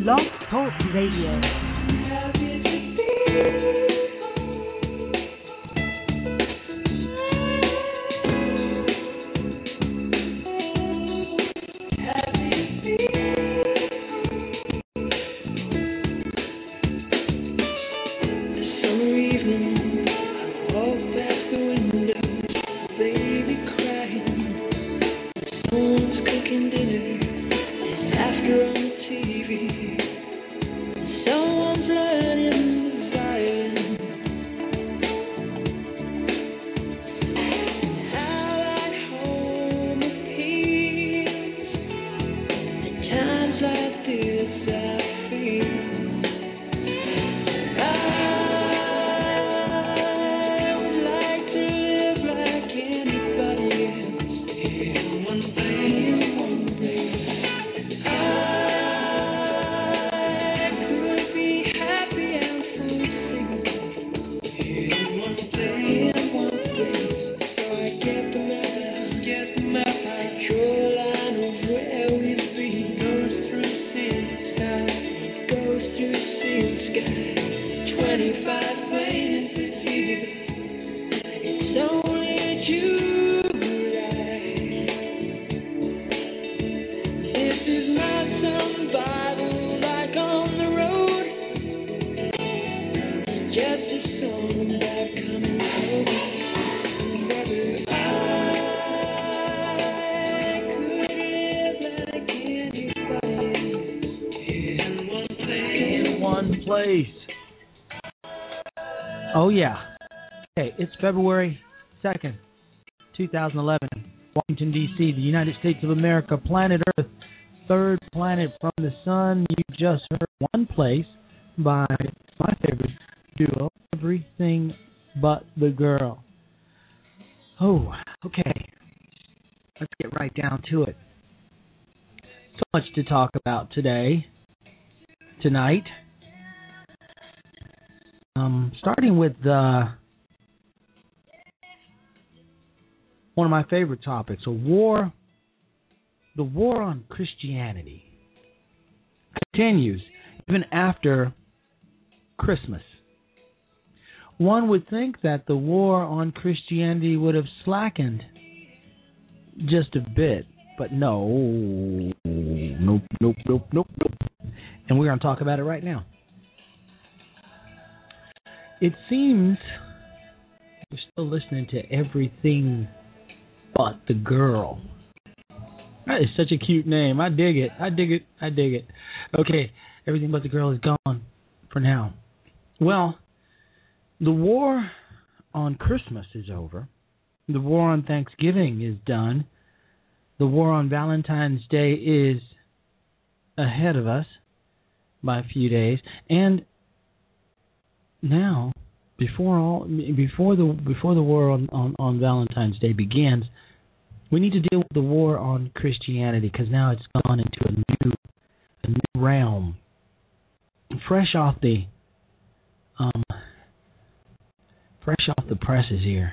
Blog Talk Radio. Oh, yeah. Okay, it's February 2nd, 2011. Washington, D.C., the United States of America, planet Earth, third planet from the sun. You just heard One Place by my favorite duo, Everything But the Girl. Oh, okay. Let's get right down to it. So much to talk about tonight. Starting with one of my favorite topics, the war on Christianity continues even after Christmas. One would think that the war on Christianity would have slackened just a bit, but nope. And we're going to talk about it right now. It seems you're still listening to Everything But the Girl. That is such a cute name. I dig it. Okay, Everything But the Girl is gone for now. Well, the war on Christmas is over. The war on Thanksgiving is done. The war on Valentine's Day is ahead of us by a few days. And now, before the war on Valentine's Day begins, we need to deal with the war on Christianity, because now it's gone into a new realm. Fresh off the presses here.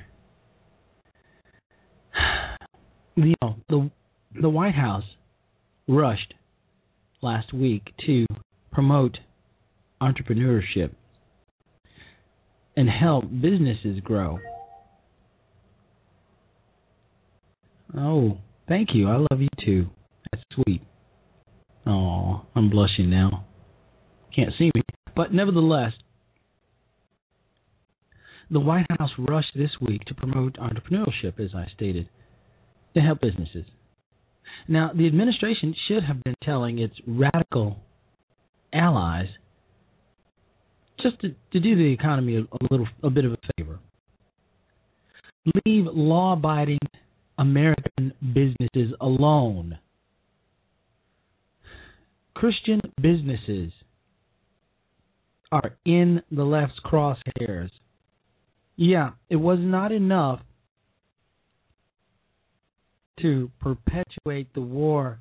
The White House rushed last week to promote entrepreneurship and help businesses grow. Oh, thank you. I love you too. That's sweet. Oh, I'm blushing now. Can't see me. But nevertheless, the White House rushed this week to promote entrepreneurship, as I stated, to help businesses. Now, the administration should have been telling its radical allies just to do the economy a bit of a favor. Leave law-abiding American businesses alone. Christian businesses are in the left's crosshairs. Yeah, it was not enough to perpetuate the war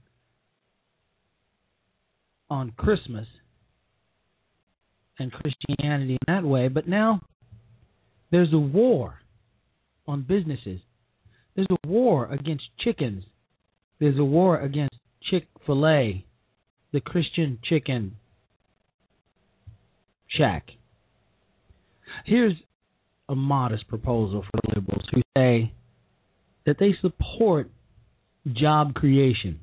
on Christmas and Christianity in that way, but now there's a war on businesses. There's a war against chickens. There's a war against Chick-fil-A, the Christian chicken shack. Here's a modest proposal for the liberals who say that they support job creation.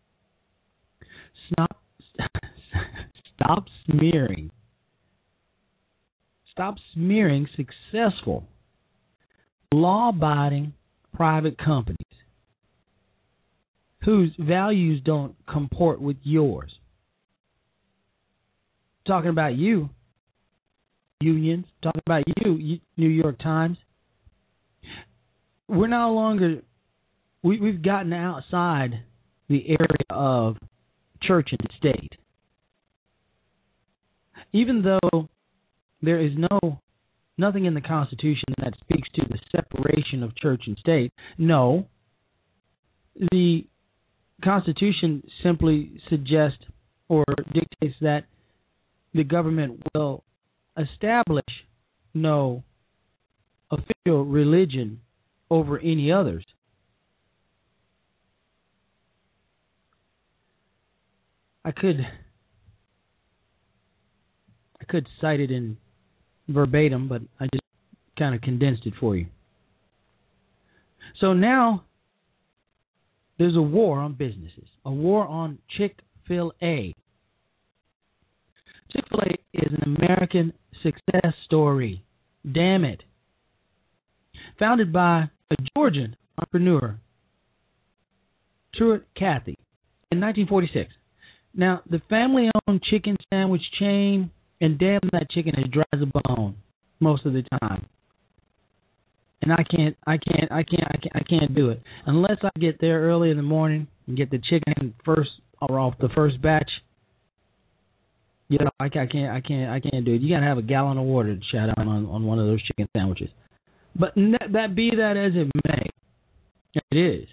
Stop smearing. Stop smearing successful, law-abiding private companies whose values don't comport with yours. Talking about you, unions, talking about you, New York Times. We're no longer, we've gotten outside the area of church and state. Even though there is nothing in the Constitution that speaks to the separation of church and state, no, the Constitution simply suggests or dictates that the government will establish no official religion over any others. I could cite it in verbatim, but I just kind of condensed it for you. So now there's a war on businesses, a war on Chick-fil-A. Chick-fil-A is an American success story. Damn it. Founded by a Georgian entrepreneur, Truett Cathy, in 1946. Now, the family-owned chicken sandwich chain, and damn, that chicken is dry as a bone most of the time. And I can't do it unless I get there early in the morning and get the chicken first or off the first batch. You know, I can't do it. You gotta have a gallon of water to shout out on one of those chicken sandwiches. But that be that as it may, it is.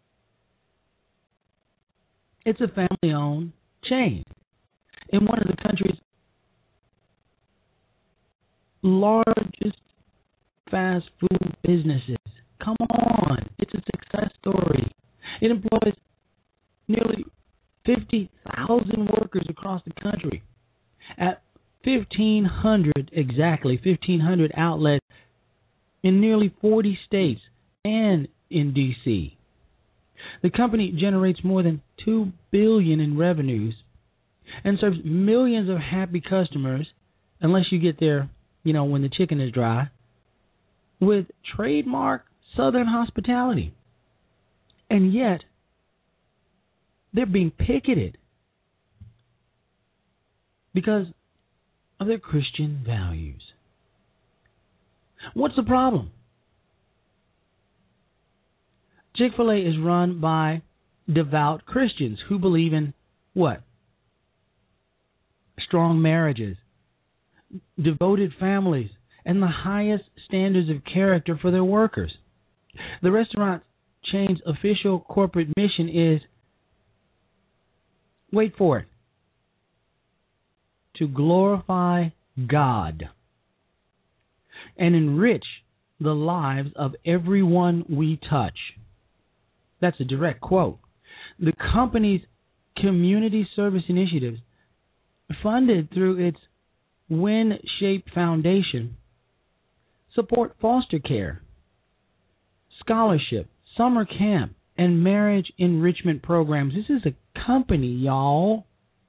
It's a family-owned chain in one of the country's largest fast food businesses. Come on, it's a success story. It employs nearly 50,000 workers across the country at 1,500 outlets in nearly 40 states and in D.C. The company generates more than $2 billion in revenues and serves millions of happy customers, unless you get there, you know, when the chicken is dry, with trademark Southern hospitality. And yet, they're being picketed because of their Christian values. What's the problem? Chick-fil-A is run by devout Christians who believe in what? Strong marriages, devoted families, and the highest standards of character for their workers. The restaurant chain's official corporate mission is, wait for it, to glorify God and enrich the lives of everyone we touch. That's a direct quote. The company's community service initiatives, funded through its WinShape Foundation, support foster care, scholarship, summer camp, and marriage enrichment programs. This is a company, y'all.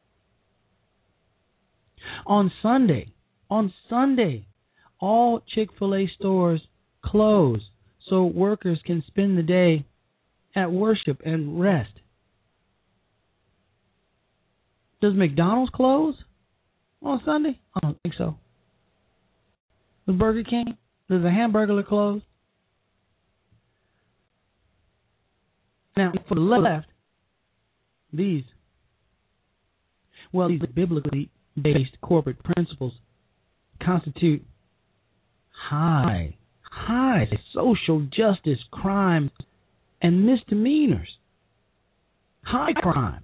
On Sunday, all Chick-fil-A stores close so workers can spend the day at worship and rest. Does McDonald's close on Sunday? I don't think so. Does Burger King? Does the Hamburglar close? Now, for the left, these biblically based corporate principles constitute high social justice crimes and misdemeanors. High crimes.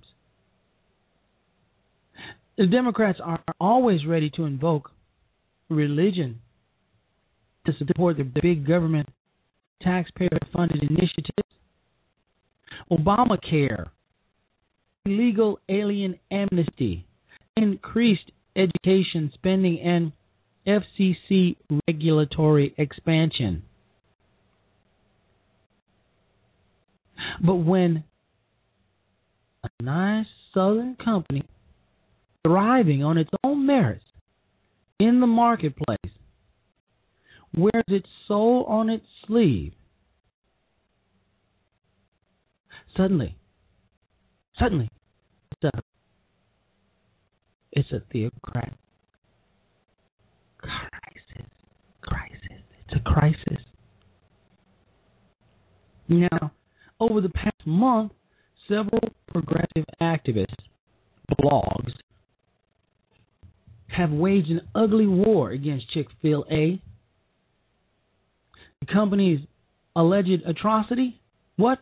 The Democrats are always ready to invoke religion to support their big government taxpayer-funded initiatives. Obamacare, illegal alien amnesty, increased education spending, and FCC regulatory expansion. But when a nice southern company thriving on its own merits in the marketplace wears its soul on its sleeve, suddenly, it's a theocrat crisis. It's a crisis. Now, over the past month, several progressive activist blogs have waged an ugly war against Chick-fil-A. The company's alleged atrocity? What?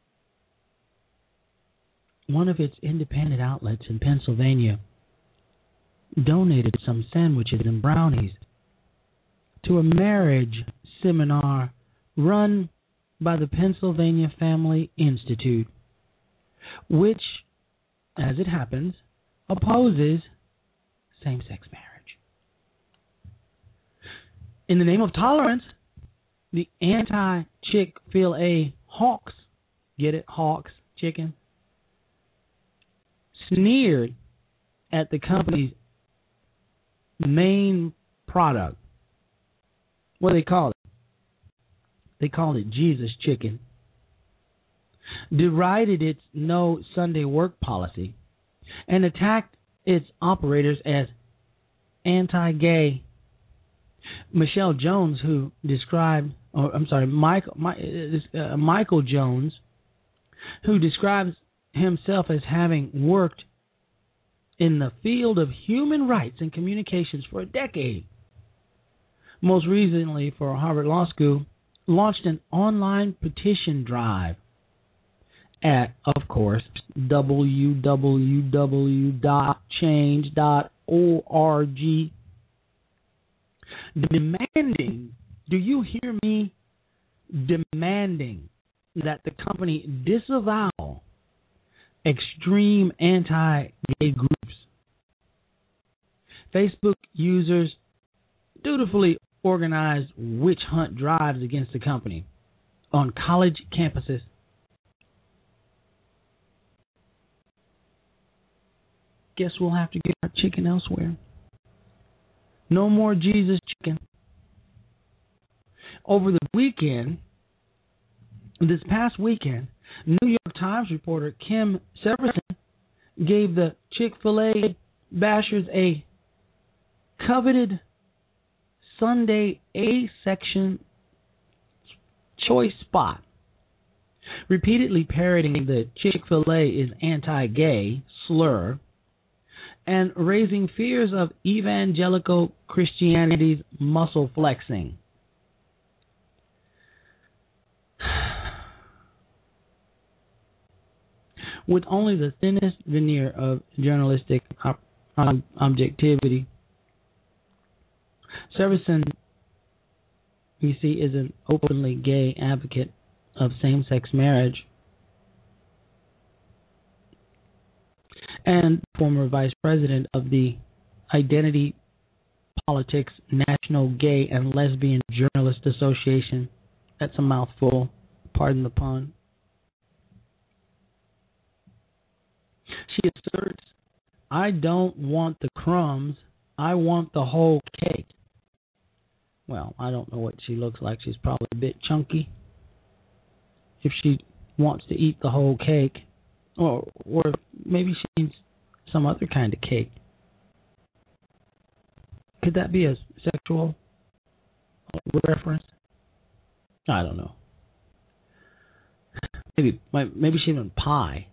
One of its independent outlets in Pennsylvania donated some sandwiches and brownies to a marriage seminar run by the Pennsylvania Family Institute, which, as it happens, opposes same-sex marriage. In the name of tolerance, the anti-Chick-fil-A hawks, get it, hawks, chicken, sneered at the company's main product. What do they call it? They called it Jesus Chicken. Derided its no Sunday work policy and attacked its operators as anti-gay. Michael Jones, Michael Jones, who describes himself as having worked in the field of human rights and communications for a decade, most recently for Harvard Law School, launched an online petition drive at, of course, www.change.org, demanding, do you hear me? Demanding that the company disavow extreme anti-gay groups. Facebook users dutifully organized witch hunt drives against the company on college campuses. Guess we'll have to get our chicken elsewhere. No more Jesus Chicken. Over the weekend, this past weekend, New York Times reporter Kim Severson gave the Chick-fil-A bashers a coveted Sunday A-section choice spot, repeatedly parroting the Chick-fil-A is anti-gay slur and raising fears of evangelical Christianity's muscle flexing. With only the thinnest veneer of journalistic objectivity, Severson, you see, is an openly gay advocate of same-sex marriage and former vice president of the Identity Politics National Gay and Lesbian Journalist Association. That's a mouthful, pardon the pun. She asserts, I don't want the crumbs, I want the whole cake. Well, I don't know what she looks like. She's probably a bit chunky. If she wants to eat the whole cake, or maybe she needs some other kind of cake. Could that be a sexual reference? I don't know. Maybe she meant pie.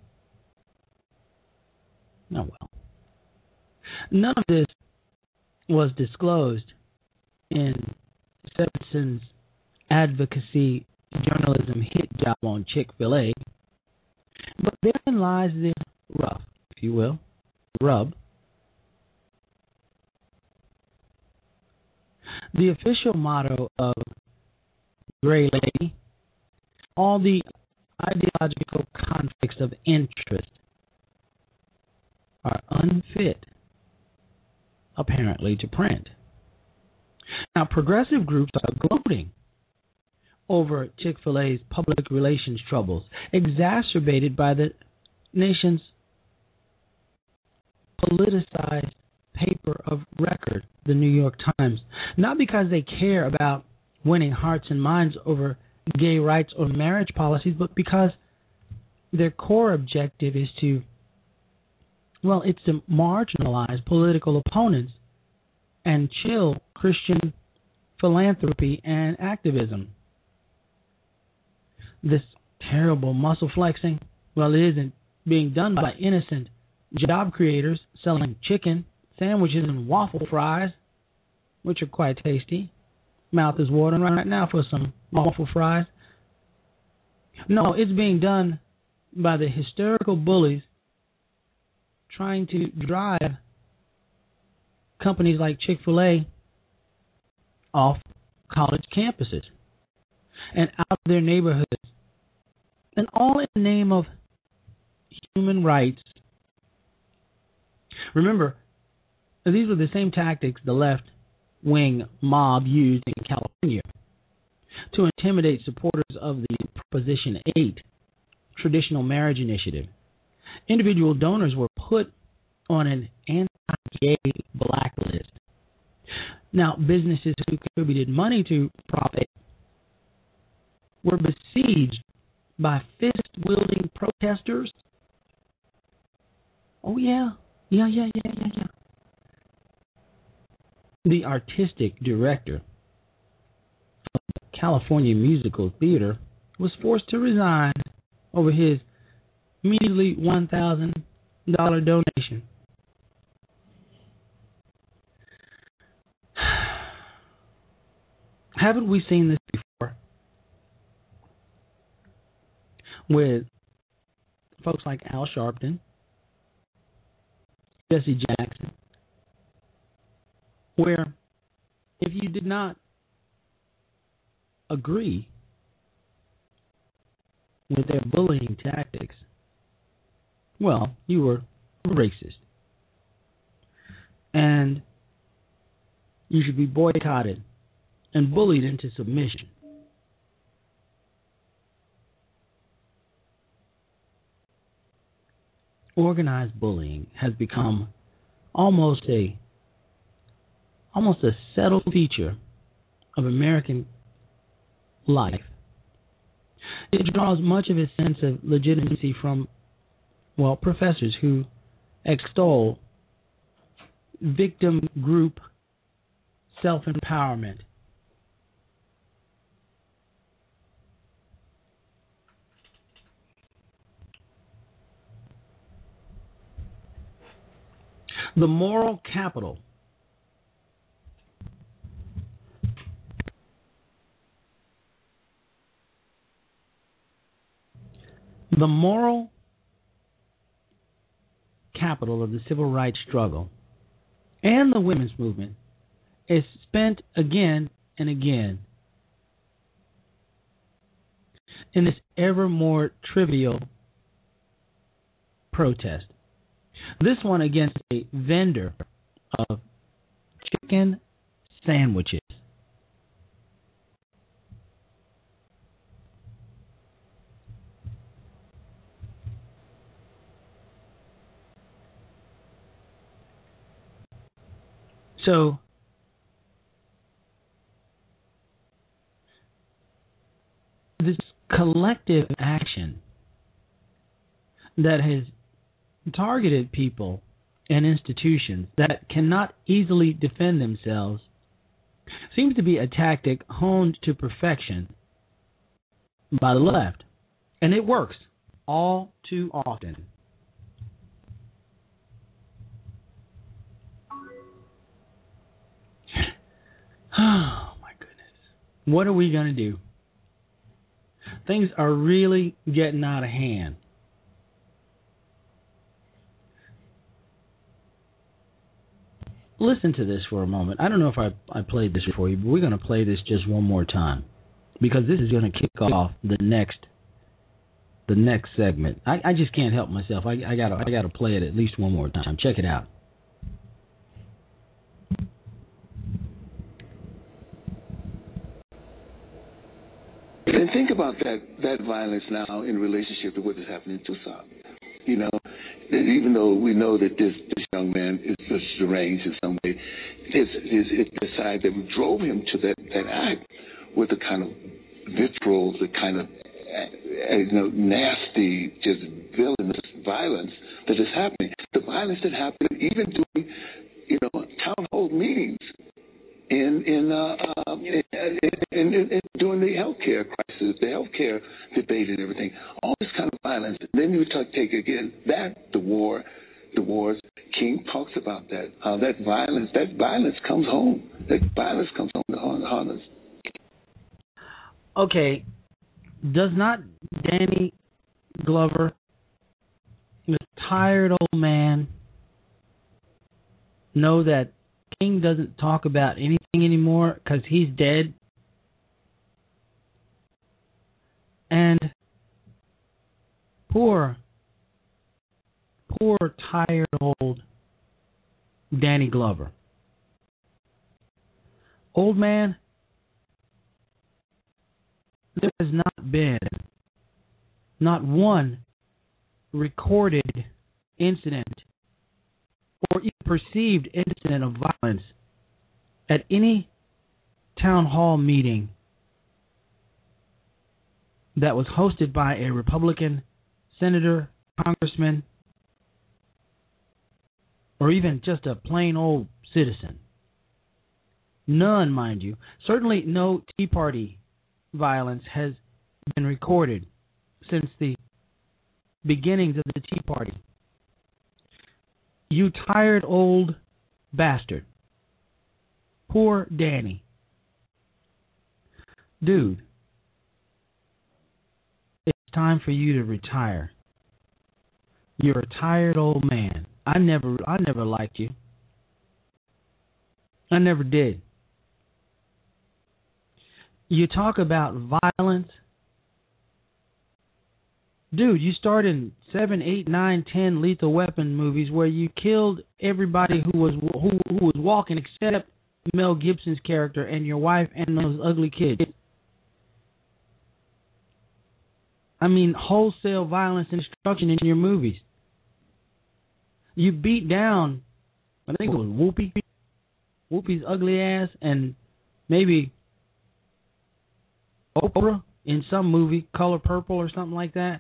Oh well. None of this was disclosed in Severson's advocacy journalism hit job on Chick-fil-A, but therein lies the rub, if you will, rub. The official motto of Gray Lady, all the ideological conflicts of interest are unfit, apparently, to print. Now, progressive groups are gloating over Chick-fil-A's public relations troubles, exacerbated by the nation's politicized paper of record, the New York Times, not because they care about winning hearts and minds over gay rights or marriage policies, but because their core objective is to, well, it's to marginalize political opponents and chill Christian philanthropy and activism. This terrible muscle flexing, well, it isn't being done by innocent job creators selling chicken sandwiches and waffle fries, which are quite tasty. Mouth is watering right now for some waffle fries. No, it's being done by the hysterical bullies trying to drive companies like Chick-fil-A off college campuses and out of their neighborhoods, and all in the name of human rights. Remember, these were the same tactics the left-wing mob used in California to intimidate supporters of the Proposition 8 traditional marriage initiative. Individual donors were put on an anti-gay blacklist. Now, businesses who contributed money to Prop 8 were besieged by fist-wielding protesters. Oh, yeah. The artistic director of the California Musical Theater was forced to resign over his measly $1,000 donation. Haven't we seen this before with folks like Al Sharpton, Jesse Jackson, where if you did not agree with their bullying tactics, well, you were racist. And you should be boycotted and bullied into submission. Organized bullying has become almost a settled feature of American life. It draws much of its sense of legitimacy from, well, professors who extol victim group self-empowerment. The moral capital of the civil rights struggle and the women's movement is spent again and again in this ever more trivial protest. This one against a vendor of chicken sandwiches. So, this collective action that has targeted people and institutions that cannot easily defend themselves seems to be a tactic honed to perfection by the left. And it works all too often. Oh, my goodness. What are we going to do? Things are really getting out of hand. Listen to this for a moment. I don't know if I played this for you, but we're going to play this just one more time because this is going to kick off the next segment. I just can't help myself. I gotta play it at least one more time. Check it out. And think about that violence now in relationship to what is happening in Tucson. You know, even though we know that this young man is just deranged in some way, it's the side that drove him to that act with the kind of vitriol, the kind of nasty, just villainous violence that is happening. The violence that happened even during, town hall meetings in during the healthcare crisis, the healthcare debate and everything. All this kind of violence. And then you take again the wars. King talks about that. How that violence comes home. That violence comes home to haunt us. Okay, does not Danny Glover, the tired old man, know that King doesn't talk about anything anymore because he's dead? And poor tired old Danny Glover. Old man, there has not been not one recorded incident or even perceived incident of violence at any town hall meeting that was hosted by a Republican senator, congressman, or even just a plain old citizen. None, mind you. Certainly no Tea Party violence has been recorded since the beginnings of the Tea Party. You tired old bastard. Poor Danny. Dude, it's time for you to retire. You're a tired old man. I never liked you. I never did. You talk about violence. Dude, you starred in 7, 8, 9, 10 Lethal Weapon movies where you killed everybody who was walking except Mel Gibson's character and your wife and those ugly kids. I mean, wholesale violence and destruction in your movies. You beat down, I think it was Whoopi's ugly ass, and maybe Oprah in some movie, Color Purple or something like that.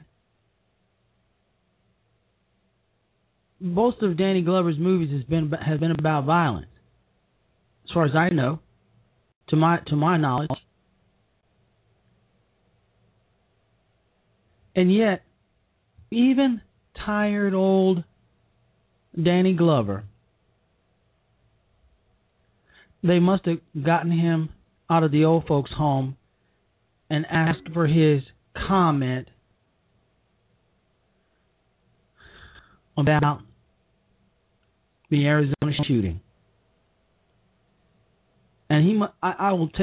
Most of Danny Glover's movies have been about violence, as far as I know, to my knowledge. And yet, even tired old Danny Glover, they must have gotten him out of the old folks' home and asked for his comment about the Arizona shooting. And I will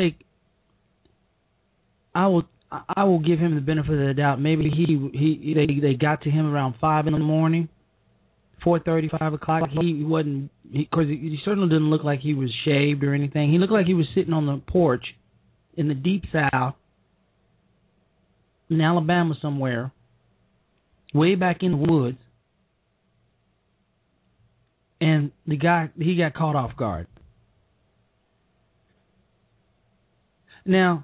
give him the benefit of the doubt. Maybe they got to him around 5 in the morning, 4:30, 5 o'clock. He wasn't, because he certainly didn't look like he was shaved or anything. He looked like he was sitting on the porch in the deep south, in Alabama somewhere, way back in the woods. And he got caught off guard. Now,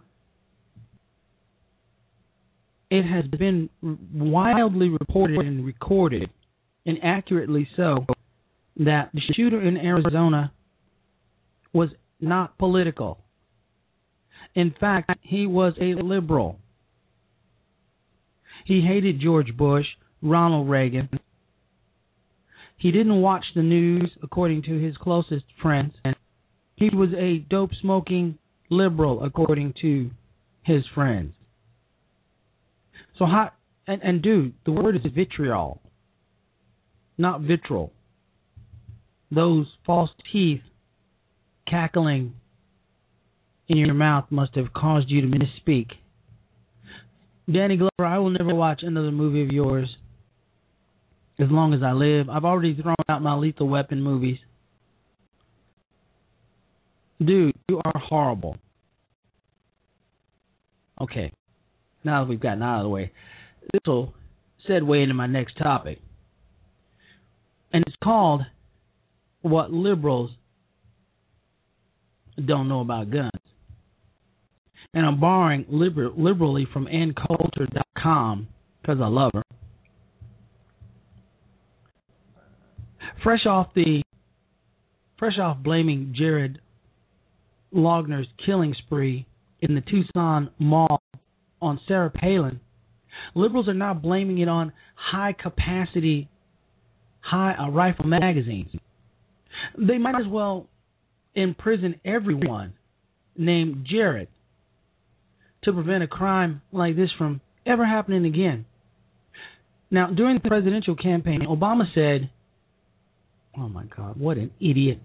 it has been wildly reported and recorded, and accurately so, that the shooter in Arizona was not political. In fact, he was a liberal. He hated George Bush, Ronald Reagan. He didn't watch the news, according to his closest friends. He was a dope-smoking liberal, according to his friends. So dude, the word is vitriol, not vitriol. Those false teeth cackling in your mouth must have caused you to misspeak. Danny Glover, I will never watch another movie of yours as long as I live. I've already thrown out my Lethal Weapon movies. Dude, you are horrible. Okay. now that we've gotten out of the way, this will segue into my next topic. And it's called What Liberals Don't Know About Guns. And I'm borrowing liberally from AnnCoulter.com because I love her. Fresh off blaming Jared Loughner's killing spree in the Tucson Mall on Sarah Palin, liberals are now blaming it on high-capacity rifle magazines. They might as well imprison everyone named Jared to prevent a crime like this from ever happening again. Now, during the presidential campaign, Obama said, oh my God, what an idiot.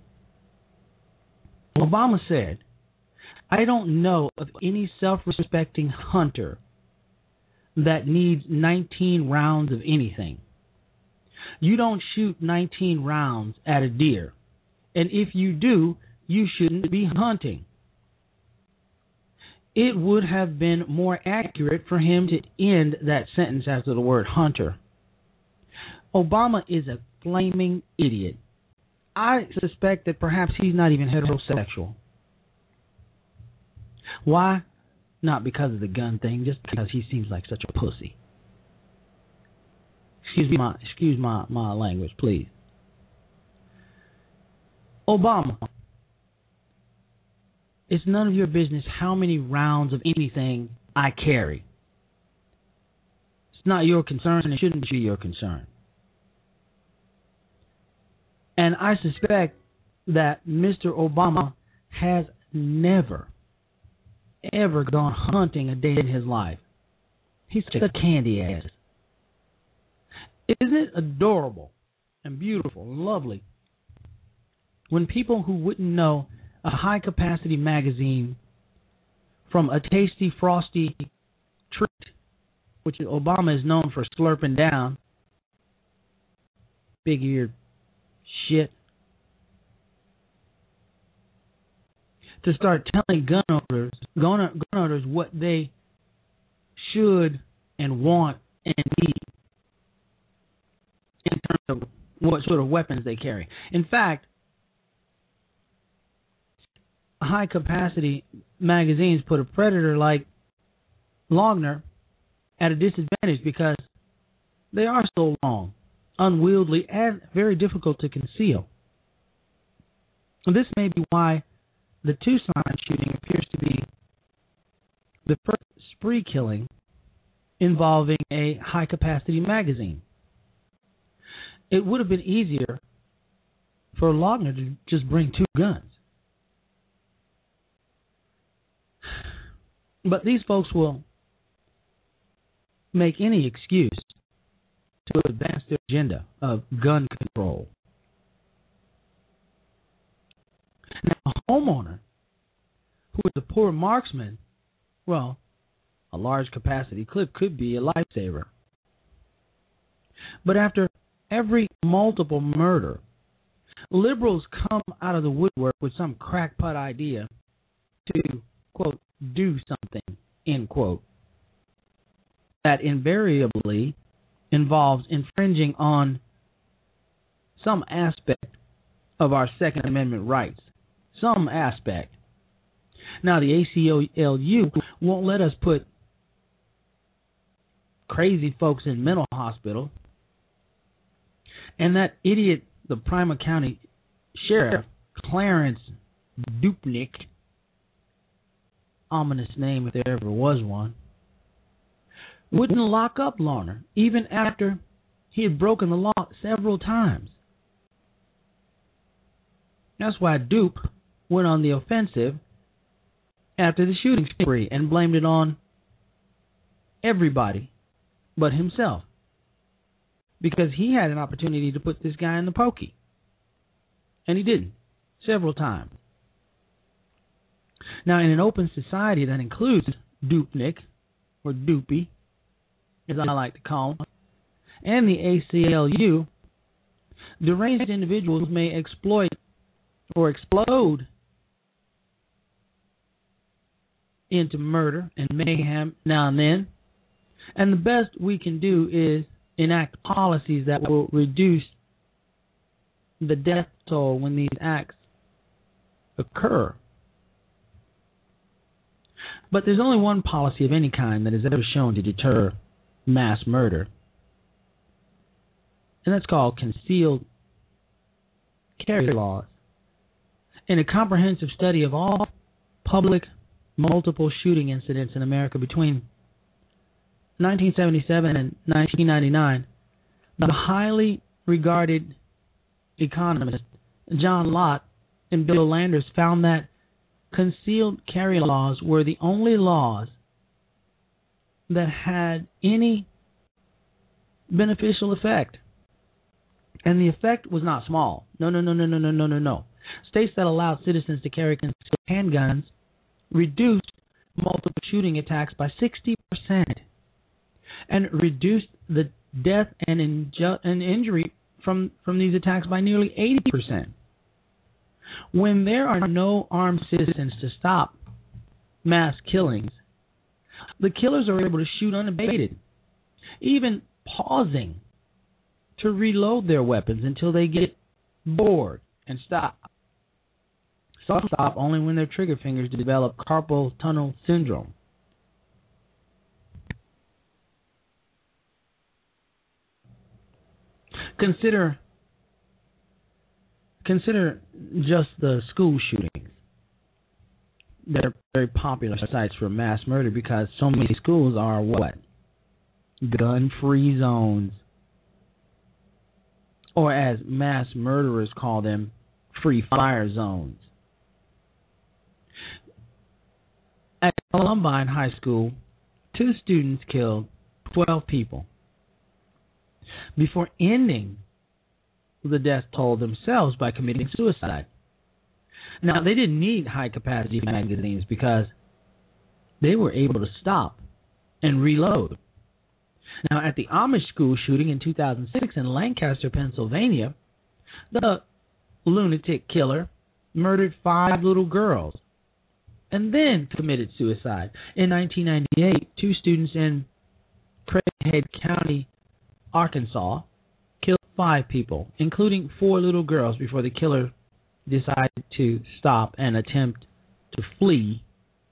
Obama said, I don't know of any self-respecting hunter that needs 19 rounds of anything. You don't shoot 19 rounds at a deer. And if you do, you shouldn't be hunting. It would have been more accurate for him to end that sentence after the word hunter. Obama is a flaming idiot. I suspect that perhaps he's not even heterosexual. Why? Not because of the gun thing, just because he seems like such a pussy. Excuse my language, please. Obama, it's none of your business how many rounds of anything I carry. It's not your concern, and it shouldn't be your concern. And I suspect that Mr. Obama has never, ever gone hunting a day in his life. He's such a candy ass. Isn't it adorable and beautiful and lovely when people who wouldn't know a high-capacity magazine from a tasty, frosty treat, which Obama is known for slurping down, big-eared shit, to start telling gun owners what they should and want and need in terms of what sort of weapons they carry. In fact, high-capacity magazines put a predator like Loughner at a disadvantage because they are so long, unwieldy, and very difficult to conceal. And this may be why the Tucson shooting appears to be the first spree killing involving a high-capacity magazine. It would have been easier for Loughner to just bring 2 guns. But these folks will make any excuse to advance their agenda of gun control. Now, a homeowner who is a poor marksman, well, a large capacity clip could be a lifesaver. But after every multiple murder, liberals come out of the woodwork with some crackpot idea to, quote, do something, end quote, that invariably involves infringing on some aspect of our Second Amendment rights. Some aspect. Now, the ACLU won't let us put crazy folks in mental hospital. And that idiot, the Prima County Sheriff, Clarence Dupnick, ominous name if there ever was one, wouldn't lock up Loughner, even after he had broken the law several times. That's why Dupe went on the offensive after the shooting spree and blamed it on everybody but himself, because he had an opportunity to put this guy in the pokey, and he didn't, several times. Now, in an open society that includes Dupnick, or Doopy, as I like to call him, and the ACLU, deranged individuals may exploit or explode into murder and mayhem now and then, And the best we can do is enact policies that will reduce the death toll when these acts occur. But there's only one policy of any kind that has ever shown to deter mass murder, and that's called concealed carry laws. In a comprehensive study of all public multiple shooting incidents in America between 1977 and 1999, the highly regarded economists John Lott and Bill Landers found that concealed carry laws were the only laws that had any beneficial effect. And the effect was not small. No. States that allowed citizens to carry concealed handguns reduced multiple shooting attacks by 60% and reduced the death and injury from these attacks by nearly 80%. When there are no armed citizens to stop mass killings, the killers are able to shoot unabated, even pausing to reload their weapons until they get bored and stop. Some stop only when their trigger fingers develop carpal tunnel syndrome. Consider just the school shootings. They're very popular sites for mass murder because so many schools are what? Gun-free zones. Or as mass murderers call them, free fire zones. At Columbine High School, 2 students killed 12 people before ending the death toll themselves by committing suicide. Now, they didn't need high-capacity magazines because they were able to stop and reload. Now, at the Amish school shooting in 2006 in Lancaster, Pennsylvania, the lunatic killer murdered 5 little girls and then committed suicide. In 1998, 2 students in Craighead County, Arkansas, killed 5 people, including 4 little girls, before the killer decided to stop and attempt to flee.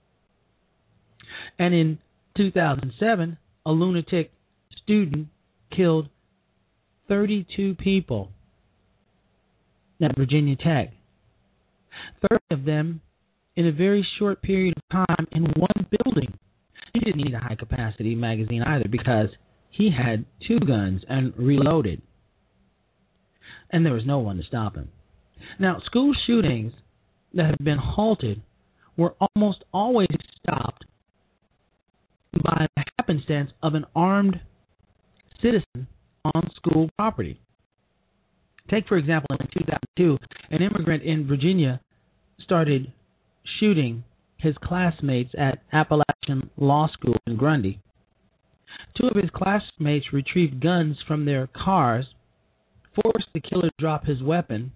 And in 2007, a lunatic student killed 32 people at Virginia Tech, 30 of them in a very short period of time in one building. He didn't need a high-capacity magazine either because he had 2 guns and reloaded, and there was no one to stop him. Now, school shootings that have been halted were almost always stopped by the happenstance of an armed citizen on school property. Take, for example, in 2002, an immigrant in Virginia started shooting his classmates at Appalachian Law School in Grundy. 2 of his classmates retrieved guns from their cars, forced the killer to drop his weapon,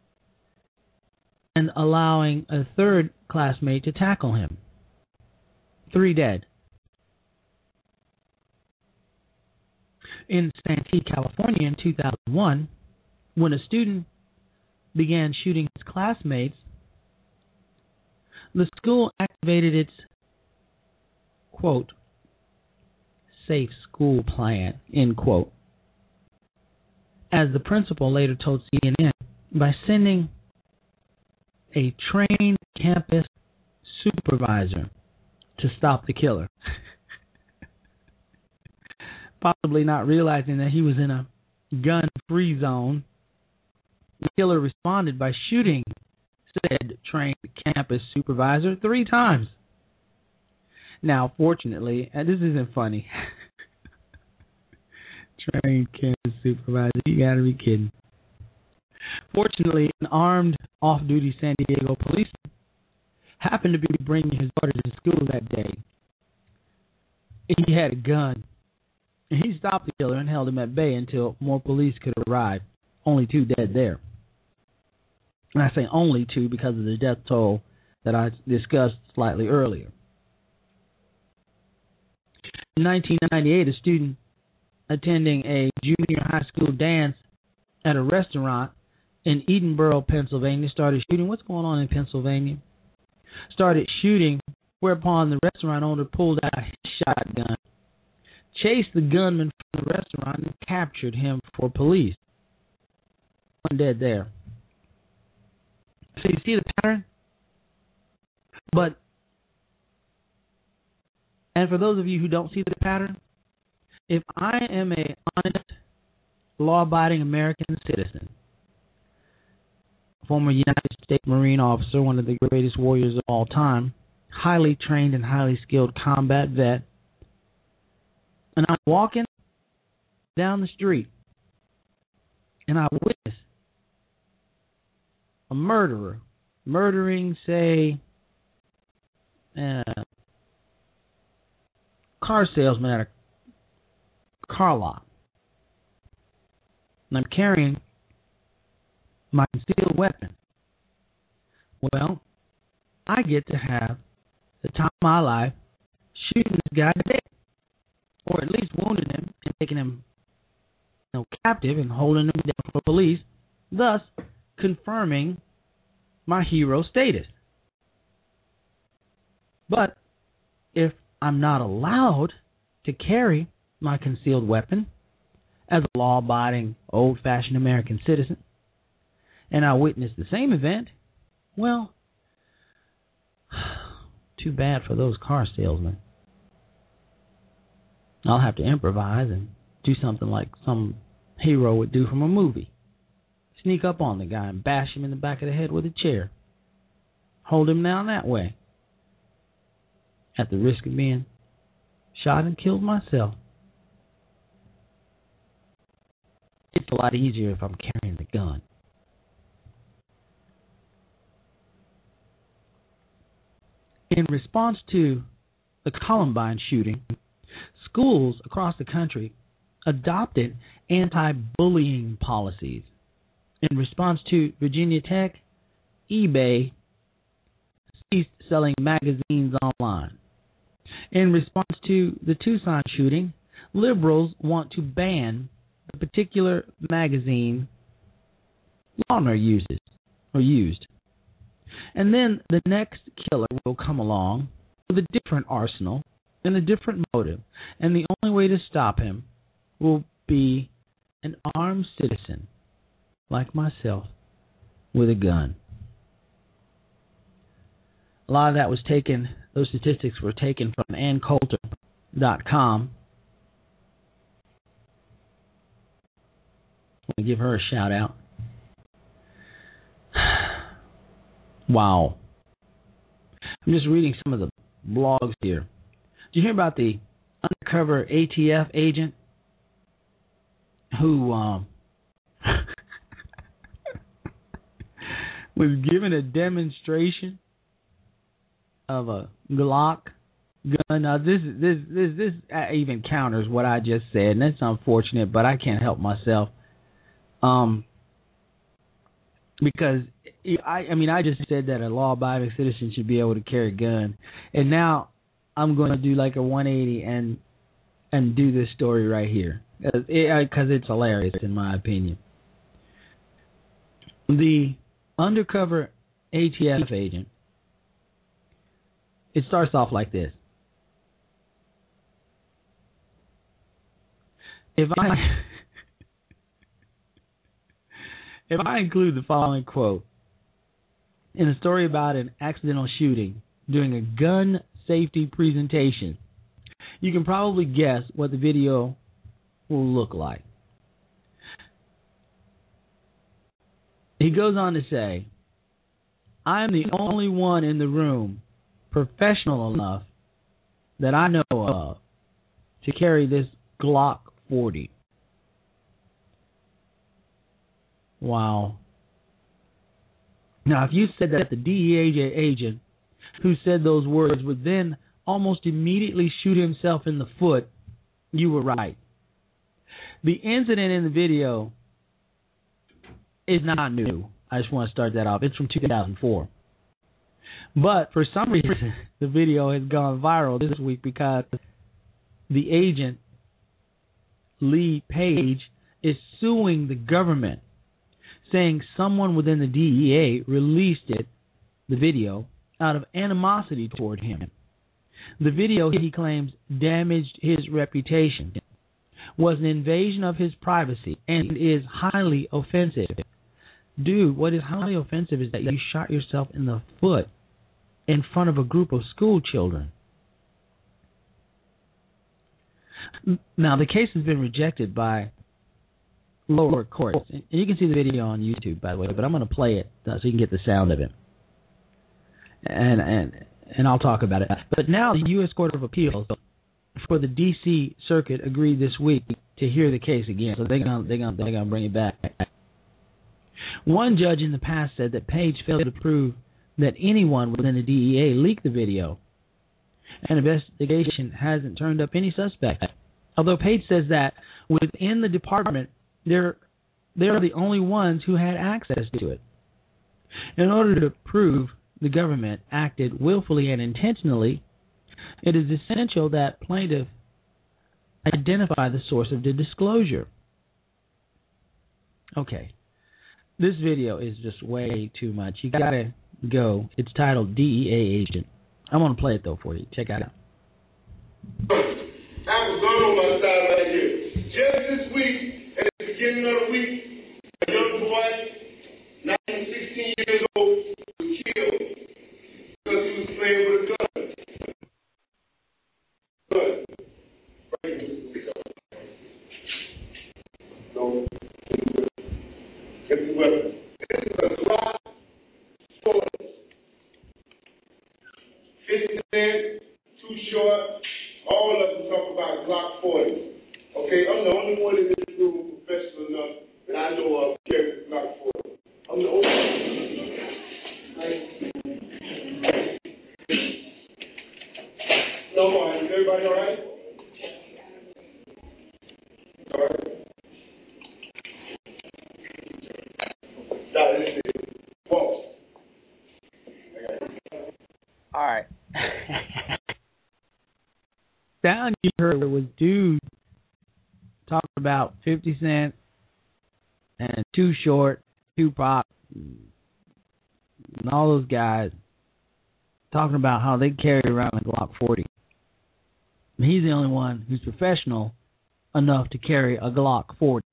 and allowing a 3rd classmate to tackle him. 3 dead. In Santee, California in 2001, when a student began shooting his classmates, the school activated its, quote, safe school plan, end quote, as the principal later told CNN, by sending a trained campus supervisor to stop the killer. Possibly not realizing that he was in a gun-free zone, the killer responded by shooting said trained campus supervisor 3 times. Now, fortunately, and this isn't funny, trained campus supervisor, you gotta be kidding. Fortunately, an armed off-duty San Diego policeman happened to be bringing his daughter to school that day. He had a gun, and he stopped the killer and held him at bay until more police could arrive. Only 2 dead there. And I say only 2 because of the death toll that I discussed slightly earlier. In 1998, a student attending a junior high school dance at a restaurant in Edenboro, Pennsylvania, started shooting. What's going on in Pennsylvania? Started shooting, whereupon the restaurant owner pulled out his shotgun, chased the gunman from the restaurant, and captured him for police. One dead there. So you see the pattern? And for those of you who don't see the pattern, if I am an honest, law-abiding American citizen, former United States Marine officer, one of the greatest warriors of all time, highly trained and highly skilled combat vet, and I'm walking down the street, and I witness a murderer murdering, say, car salesman at a car lot, and I'm carrying my concealed weapon. Well, I get to have the time of my life shooting this guy dead, or at least wounding him and taking him, captive and holding him down for police, thus confirming my hero status. But if I'm not allowed to carry my concealed weapon as a law-abiding, old-fashioned American citizen, and I witness the same event, well, too bad for those car salesmen. I'll have to improvise and do something like some hero would do from a movie. Sneak up on the guy and bash him in the back of the head with a chair. Hold him down that way, at the risk of being shot and killed myself. It's a lot easier if I'm carrying the gun. In response to the Columbine shooting, schools across the country adopted anti-bullying policies. In response to Virginia Tech, eBay ceased selling magazines online. In response to the Tucson shooting, liberals want to ban the particular magazine Lawner used. And then the next killer will come along with a different arsenal and a different motive. And the only way to stop him will be an armed citizen like myself with a gun. A lot of that was taken, those statistics were taken from AnnCoulter.com. I want to give her a shout out. Wow. I'm just reading some of the blogs here. Did you hear about the undercover ATF agent who was given a demonstration of a Glock gun? Now this even counters what I just said, and that's unfortunate, but I can't help myself. Because I just said that a law-abiding citizen should be able to carry a gun, and now I'm going to do like a 180 and do this story right here because it's hilarious in my opinion. The undercover ATF agent, it starts off like this. If I include the following quote in a story about an accidental shooting during a gun safety presentation, you can probably guess what the video will look like. He goes on to say, I am the only one in the room professional enough that I know of to carry this Glock 40. Wow. Now, if you said that the DEA agent who said those words would then almost immediately shoot himself in the foot, you were right. The incident in the video is not new. I just want to start that off. It's from 2004. But for some reason, the video has gone viral this week because the agent, Lee Page, is suing the government, saying someone within the DEA released the video, out of animosity toward him. The video, he claims, damaged his reputation, was an invasion of his privacy, and is highly offensive. Dude, what is highly offensive is that you shot yourself in the foot in front of a group of school children. Now, the case has been rejected by lower courts. And you can see the video on YouTube, by the way, but I'm going to play it so you can get the sound of it. And I'll talk about it. But now the U.S. Court of Appeals for the D.C. Circuit agreed this week to hear the case again, so they're gonna bring it back. One judge in the past said that Page failed to prove that anyone within the DEA leaked the video. An investigation hasn't turned up any suspect. Although Page says that within the department, they're the only ones who had access to it. In order to prove the government acted willfully and intentionally, it is essential that plaintiff identify the source of the disclosure. Okay. This video is just way too much. You gotta go. It's titled DEA Agent. I'm gonna play it though for you. Check it out. I was going on my side right here. Just this week, at the beginning of the week, a young boy, 16 years old, was killed because he was playing with a gun. Right here. No. It's a weapon. This is a Glock 40. 50 cents, too short. All of them talk about Glock 40. Okay, I'm the only one in this room professional enough that I know of carrying Glock 40. I'm the only one. No more. Is everybody all right? All right. Now, this is false. All right. Sound you heard was dude talking about 50 Cent and Too Short, Tupac, and all those guys talking about how they carry around a Glock 40. And he's the only one who's professional enough to carry a Glock 40.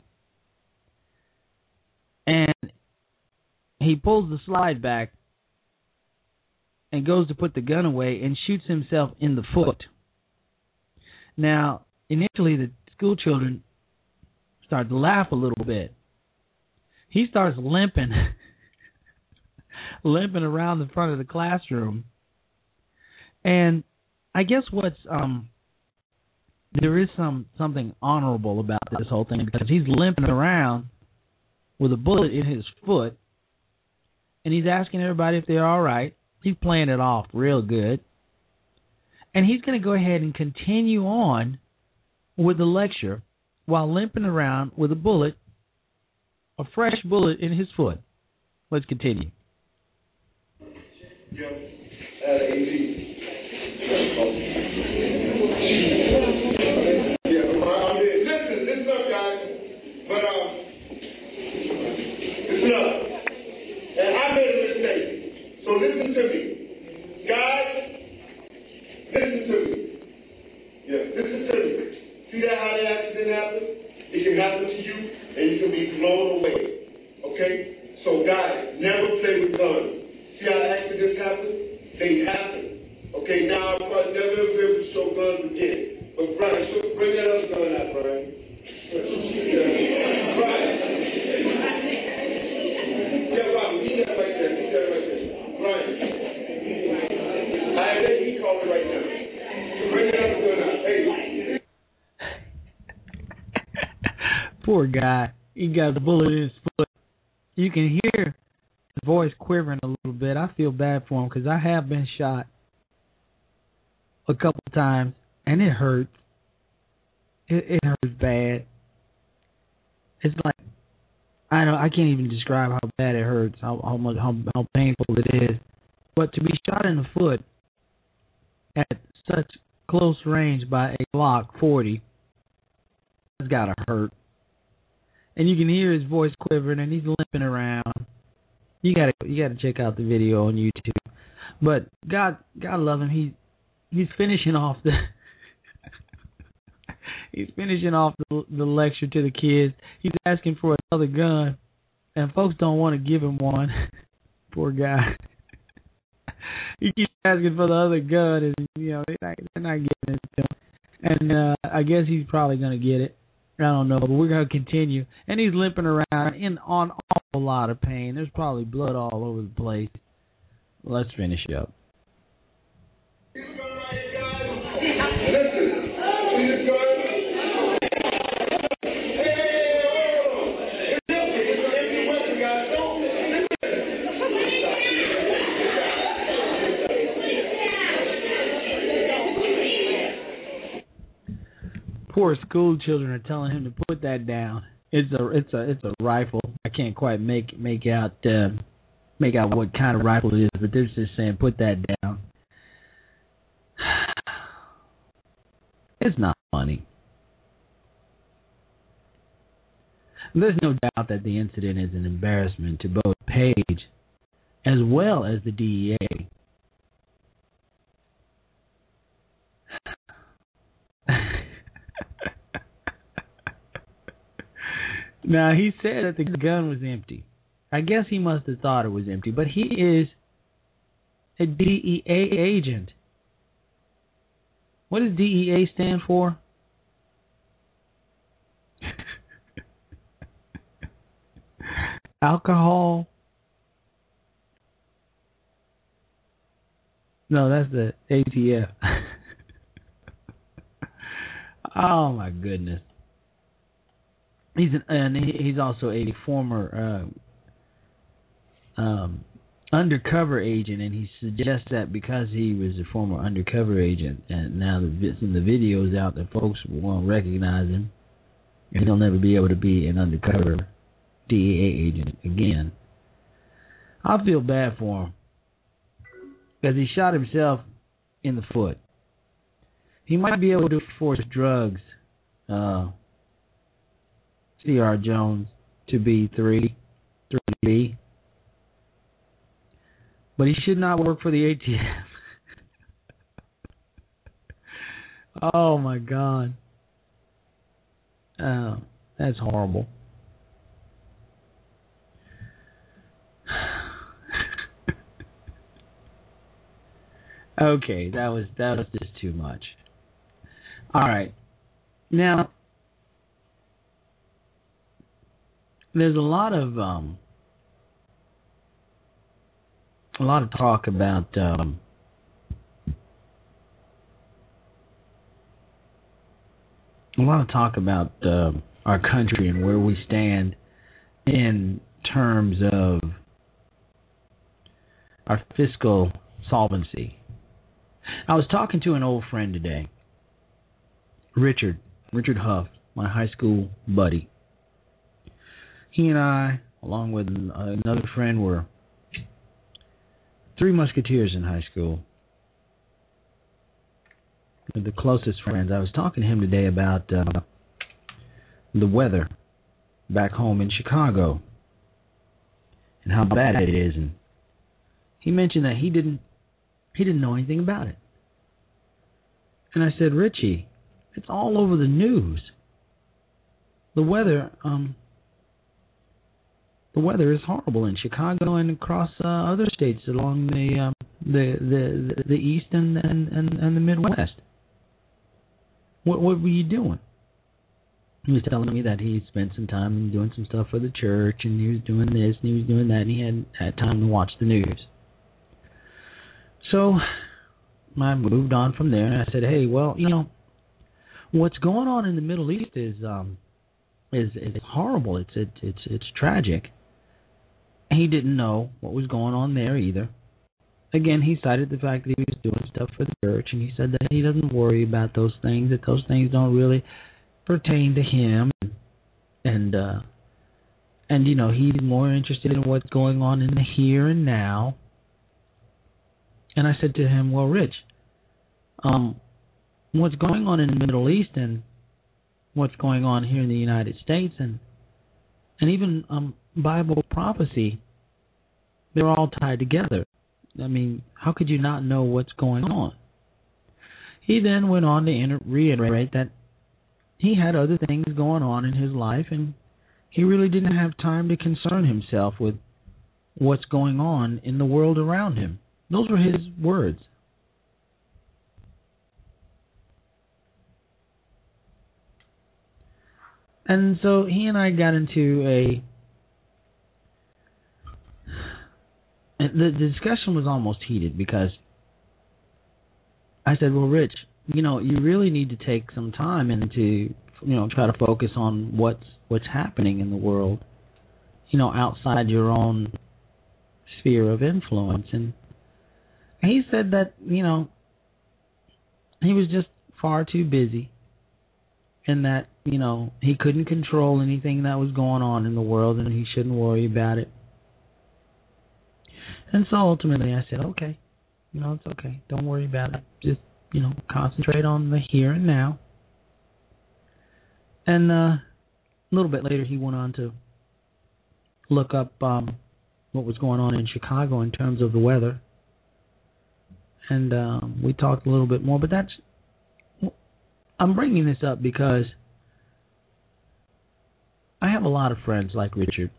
And he pulls the slide back and goes to put the gun away and shoots himself in the foot. Now, initially, the school children start to laugh a little bit. He starts limping around the front of the classroom. And I guess there is something honorable about this whole thing, because he's limping around with a bullet in his foot, and he's asking everybody if they're all right. He's playing it off real good. And he's going to go ahead and continue on with the lecture while limping around with a fresh bullet in his foot. Let's continue. Listen up, guys. But, listen up. And I made a mistake. So listen to me. Guys, listen to me. Yeah, listen to me. See that how the accident happened? It can happen to you, and you can be blown away. Okay? So, guys, never play with guns. See how accidents happen? They happen. Okay, now I'm probably never be able to show guns again. But, Brian, bring that other gun out, Brian. Brian. Yeah, Robin, leave that right there. Leave that right there. Brian. I let he call it right now. Bring that other gun out. Hey. Poor guy. He got the bullet in his foot. You can hear his voice quivering a little bit. I feel bad for him because I have been shot a couple of times, and it hurts. It hurts bad. It's like, I can't even describe how bad it hurts, how painful it is. But to be shot in the foot at such close range by a Glock 40. It's gotta hurt. And you can hear his voice quivering, and he's limping around. You gotta check out the video on YouTube. But God love him. He's finishing off the the lecture to the kids. He's asking for another gun, and folks don't want to give him one. Poor guy. He keeps asking for the other gun, and they're not giving it to him. And I guess he's probably gonna get it. I don't know, but we're gonna continue. And he's limping around in on a lot of pain. There's probably blood all over the place. Let's finish up. Poor school children are telling him to put that down. It's a rifle. I can't quite make out what kind of rifle it is, but they're just saying put that down. It's not funny. There's no doubt that the incident is an embarrassment to both Page as well as the DEA. Now, he said that the gun was empty. I guess he must have thought it was empty, but he is a DEA agent. What does DEA stand for? Alcohol? No, that's the ATF. Oh, my goodness. He's also a former undercover agent, and he suggests that because he was a former undercover agent, and now the video's out, that folks won't recognize him, and he'll never be able to be an undercover DEA agent again. I feel bad for him because he shot himself in the foot. He might be able to force drugs. C.R. Jones to be 3B. But he should not work for the ATF. Oh, my God. Oh, that's horrible. Okay, that was just too much. All right. Now, there's a lot of talk about our country and where we stand in terms of our fiscal solvency. I was talking to an old friend today, Richard Huff, my high school buddy. He and I, along with another friend, were three musketeers in high school. We're the closest friends. I was talking to him today about the weather back home in Chicago and how bad it is, and he mentioned that he didn't know anything about it. And I said, Richie, it's all over the news. The weather is horrible in Chicago and across other states along the east and the Midwest. What were you doing? He was telling me that he spent some time doing some stuff for the church, and he was doing this and he was doing that, and he had time to watch the news. So I moved on from there, and I said, hey, well, what's going on in the Middle East is horrible. It's tragic. He didn't know what was going on there either. Again, he cited the fact that he was doing stuff for the church, and he said that he doesn't worry about those things, that those things don't really pertain to him, and he's more interested in what's going on in the here and now. And I said to him, well, Rich, what's going on in the Middle East and what's going on here in the United States and even Bible prophecy, they're all tied together. I mean, how could you not know what's going on? He then went on to reiterate that he had other things going on in his life and he really didn't have time to concern himself with what's going on in the world around him. Those were his words. And so he and I got into the discussion was almost heated because I said, well, Rich, you really need to take some time and to, try to focus on what's happening in the world, outside your own sphere of influence. And he said that, he was just far too busy and that, he couldn't control anything that was going on in the world and he shouldn't worry about it. And so ultimately I said, okay, it's okay. Don't worry about it. Just, concentrate on the here and now. And a little bit later he went on to look up what was going on in Chicago in terms of the weather. And we talked a little bit more, but I'm bringing this up because I have a lot of friends like Richard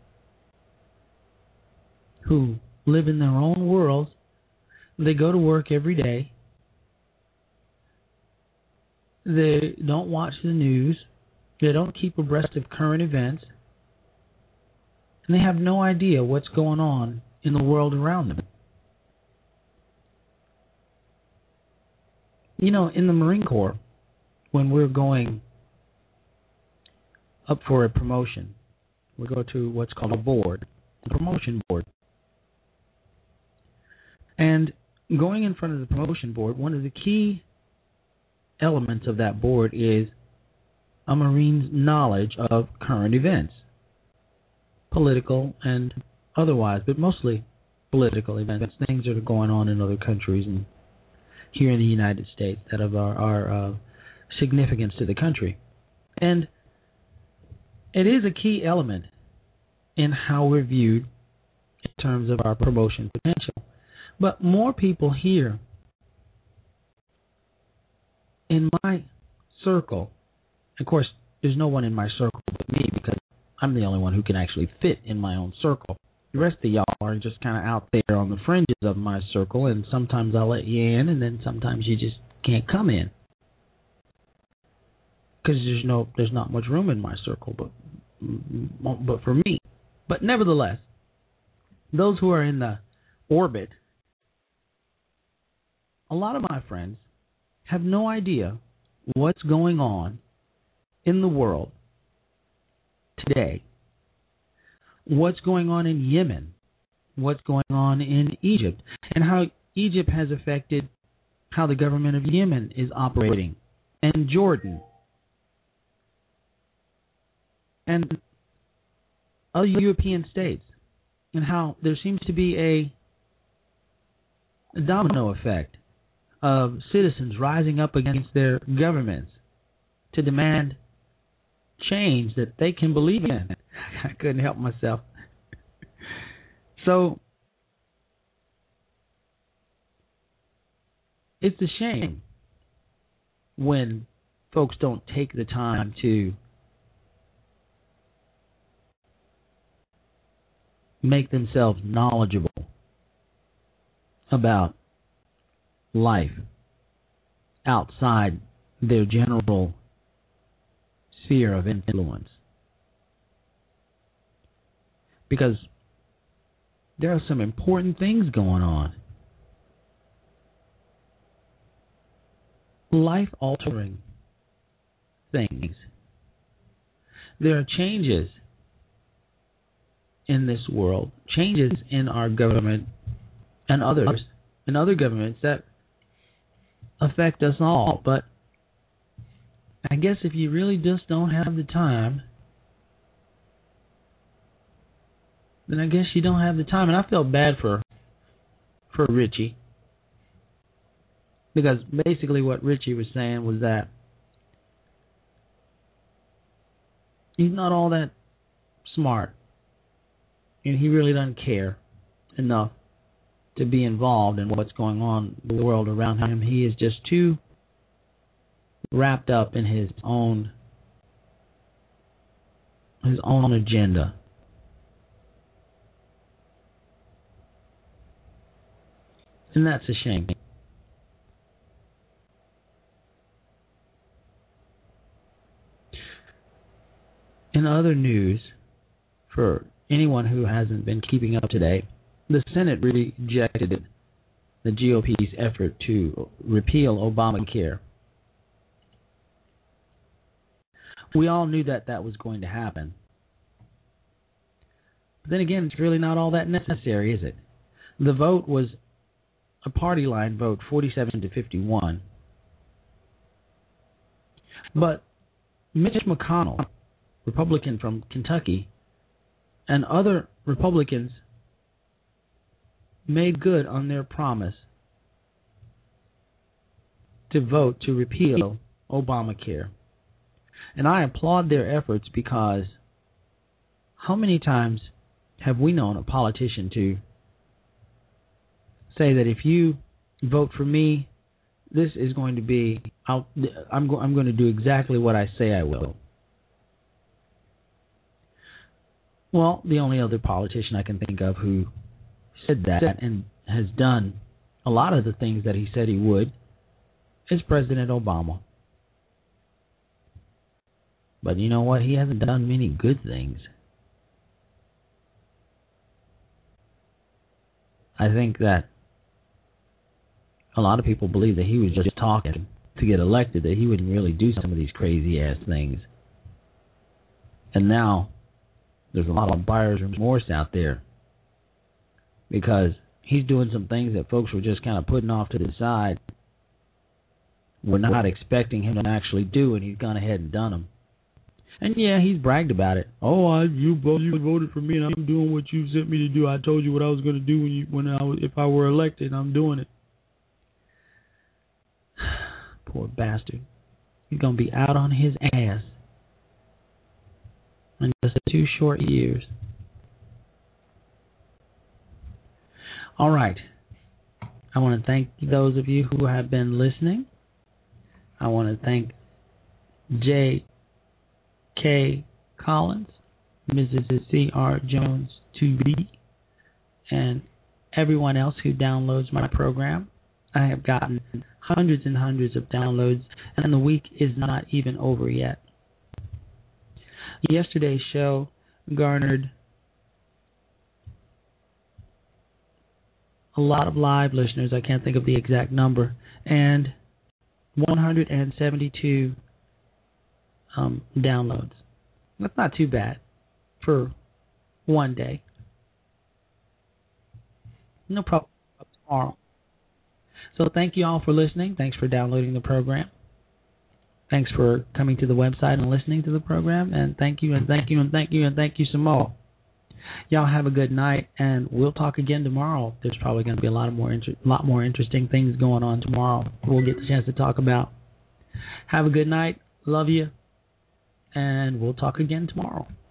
who live in their own worlds. They go to work every day. They don't watch the news. They don't keep abreast of current events. And they have no idea what's going on in the world around them. In the Marine Corps, when we're going up for a promotion, we go to what's called a promotion board. And going in front of the promotion board, one of the key elements of that board is a Marine's knowledge of current events, political and otherwise, but mostly political events, things that are going on in other countries and here in the United States that are significance to the country. And it is a key element in how we're viewed in terms of our promotion potential. But more people here in my circle, of course, there's no one in my circle but me because I'm the only one who can actually fit in my own circle. The rest of y'all are just kind of out there on the fringes of my circle, and sometimes I'll let you in, and then sometimes you just can't come in because there's not much room in my circle, but for me. But nevertheless, those who are in the orbit, a lot of my friends have no idea what's going on in the world today. What's going on in Yemen, what's going on in Egypt, and how Egypt has affected how the government of Yemen is operating, and Jordan, and other European states, and how there seems to be a domino effect of citizens rising up against their governments to demand change that they can believe in. I couldn't help myself. So it's a shame when folks don't take the time to make themselves knowledgeable about life outside their general sphere of influence. Because there are some important things going on. Life-altering things. There are changes in this world, changes in our government and others, and other governments that affect us all. But I guess if you really just don't have the time, then I guess you don't have the time. And I felt bad for Richie. Because basically what Richie was saying was that he's not all that smart, and he really doesn't care enough to be involved in what's going on in the world around him. He is just too wrapped up in his own agenda. And that's a shame. In other news, for anyone who hasn't been keeping up today, the Senate rejected the GOP's effort to repeal Obamacare. We all knew that was going to happen. But then again, it's really not all that necessary, is it? The vote was a party line vote, 47-51. But Mitch McConnell, Republican from Kentucky, and other Republicans made good on their promise to vote to repeal Obamacare. And I applaud their efforts, because how many times have we known a politician to say that if you vote for me, this is going to be, I'm going to do exactly what I say I will. Well, the only other politician I can think of who said that and has done a lot of the things that he said he would is President Obama. But you know what? He hasn't done many good things. I think that a lot of people believe that he was just talking to get elected, that he wouldn't really do some of these crazy-ass things. And now there's a lot of buyer's remorse out there, because he's doing some things that folks were just kind of putting off to the side. We're not expecting him to actually do, and he's gone ahead and done them. And yeah, he's bragged about it. Oh, you voted for me, and I'm doing what you sent me to do. I told you what I was going to do if I were elected. I'm doing it. Poor bastard. He's going to be out on his ass in just 2 short years. All right. I want to thank those of you who have been listening. I want to thank J.K. Collins, Mrs. C.R. Jones 2B, and everyone else who downloads my program. I have gotten hundreds and hundreds of downloads, and the week is not even over yet. Yesterday's show garnered a lot of live listeners. I can't think of the exact number, and 172 downloads. That's not too bad for one day. No problem tomorrow. So thank you all for listening. Thanks for downloading the program. Thanks for coming to the website and listening to the program. And thank you, and thank you, and thank you, and thank you some more. Y'all have a good night, and we'll talk again tomorrow. There's probably going to be a lot more interesting things going on tomorrow we'll get the chance to talk about. Have a good night. Love you. And we'll talk again tomorrow.